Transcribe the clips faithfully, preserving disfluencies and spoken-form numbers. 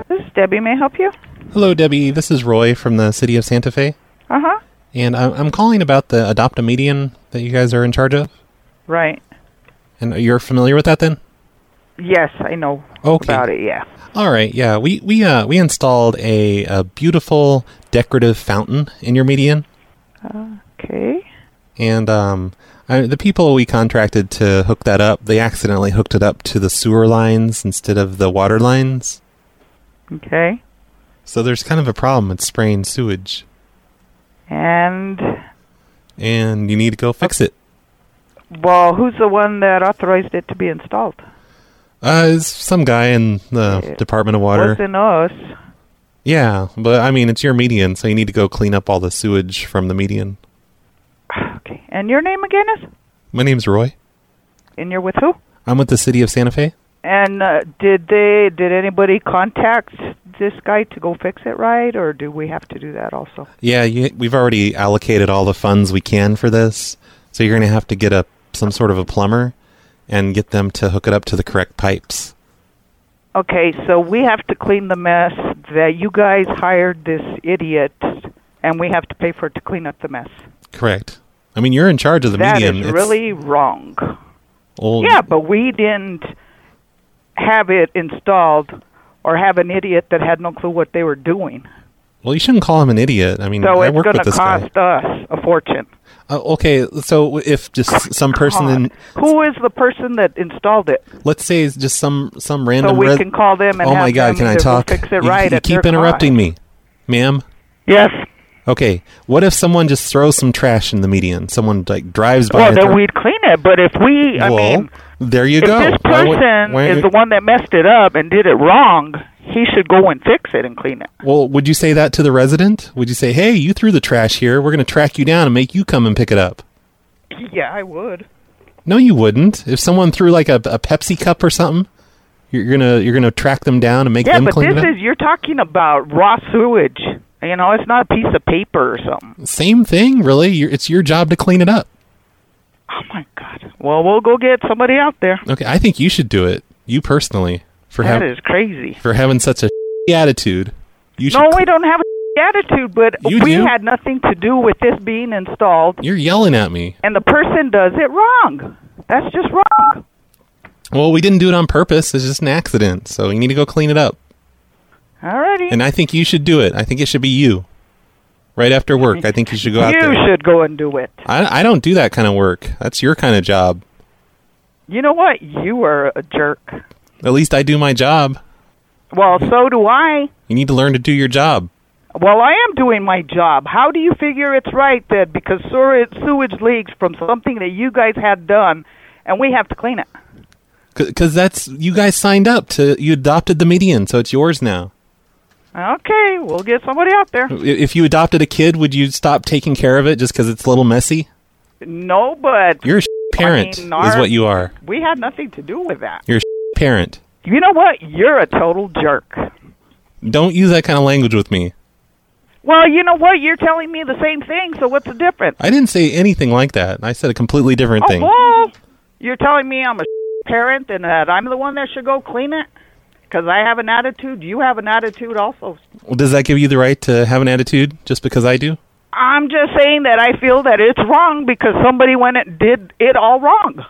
This is Debbie. May I help you? Hello, Debbie. This is Roy from the city of Santa Fe. Uh-huh. And I'm I'm calling about the Adopt-A-Median that you guys are in charge of. Right. And you're familiar with that then? Yes, I know Okay. about it, yeah. All right, yeah. We we uh we installed a, a beautiful decorative fountain in your median. Okay. And um I, the people we contracted to hook that up, they accidentally hooked it up to the sewer lines instead of the water lines. Okay. So there's kind of a problem with spraying sewage. And, And you need to go fix it. well, who's the one that authorized it to be installed? Uh, it's some guy in the It Department of Water. wasn't us. Yeah, but I mean, it's your median, so you need to go clean up all the sewage from the median. Okay. And your name again is? My name's Roy. And you're with who? I'm with the city of Santa Fe. And uh, did they, did anybody contact this guy to go fix it right, or do we have to do that also? Yeah, you, we've already allocated all the funds we can for this, so you're going to have to get a some sort of a plumber and get them to hook it up to the correct pipes. Okay, so we have to clean the mess that you guys hired this idiot, and we have to pay for it to clean up the mess. Correct. I mean, you're in charge of the That median. is It's really wrong. old. Yeah, but we didn't have it installed or have an idiot that had no clue what they were doing. Well, you shouldn't call him an idiot. I mean, So I it's work going with to this guy. cost us a fortune. Uh, okay, so if just some person God. in, Who is the person that installed it? let's say it's just some some So random. we res- can call them and oh have my God, them can I either go talk? fix it You- right you at keep their interrupting cost. me, ma'am. Yes. Okay, what if someone just throws some trash in the median? Someone like drives by. Well, and then throw- we'd clean it. But if we, I well, mean, there you if go. this Why would- person why- is the one that messed it up and did it wrong, he should go and fix it and clean it. Well, would you say that to the resident? Would you say, "Hey, you threw the trash here. We're going to track you down and make you come and pick it up"? Yeah, I would. No, you wouldn't. If someone threw like a, a Pepsi cup or something, you're gonna you're gonna track them down and make Yeah, them but clean this it up. is, you're talking about raw sewage. You know, it's not a piece of paper or something. Same thing, really. You're, it's your job to clean it up. Oh, my God. Well, we'll go get somebody out there. Okay, I think you should do it. You personally, for That having is crazy. for having such a attitude. You should. No, we don't have a attitude, but You we do. had nothing to do with this being installed, You're yelling at me. and the person does it wrong. That's just wrong. Well, we didn't do it on purpose. It's just an accident. So you need to go clean it up. Alrighty. And I think you should do it. I think it should be you. Right after work, I think you should go out You there. should go and do it. I, I don't do that kind of work. That's your kind of job. You know what? You are a jerk. At least I do my job. Well, so do I. You need to learn to do your job. Well, I am doing my job. How do you figure it's right that because sewage sewage leaks from something that you guys had done, and we have to clean it? Because that's, you guys signed up to, you adopted the median, so it's yours now. Okay, we'll get somebody out there. If you adopted a kid, would you stop taking care of it just because it's a little messy? No, but You're a parent, I mean, is our- what you are. we had nothing to do with that. You're a parent. You know what? You're a total jerk. Don't use that kind of language with me. Well, you know what? You're telling me the same thing, so what's the difference? I didn't say anything like that. I said a completely different Oh, thing. well, you're telling me I'm a parent and that I'm the one that should go clean it? Because I have an attitude. You have an attitude also. Well, does that give you the right to have an attitude just because I do? I'm just saying that I feel that it's wrong because somebody went and did it all wrong.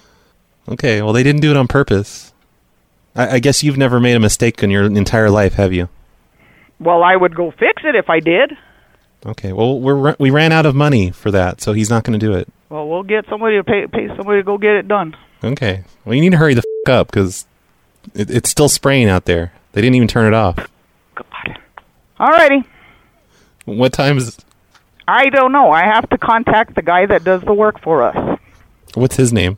Okay, well, they didn't do it on purpose. I, I guess you've never made a mistake in your entire life, have you? Well, I would go fix it if I did. Okay, well, we're, we ran out of money for that, so he's not going to do it. Well, we'll get somebody to pay, pay somebody to go get it done. Okay. Well, you need to hurry the f*** up, because it, it's still spraying out there. They didn't even turn it off. God. Alrighty. What time is... I don't know. I have to contact the guy that does the work for us. What's his name?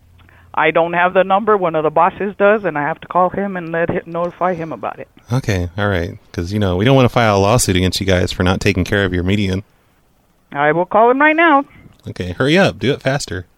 I don't have the number. One of the bosses does, and I have to call him and let him notify him about it. Okay, all right. Because, you know, we don't want to file a lawsuit against you guys for not taking care of your median. I will call him right now. Okay, hurry up. Do it faster.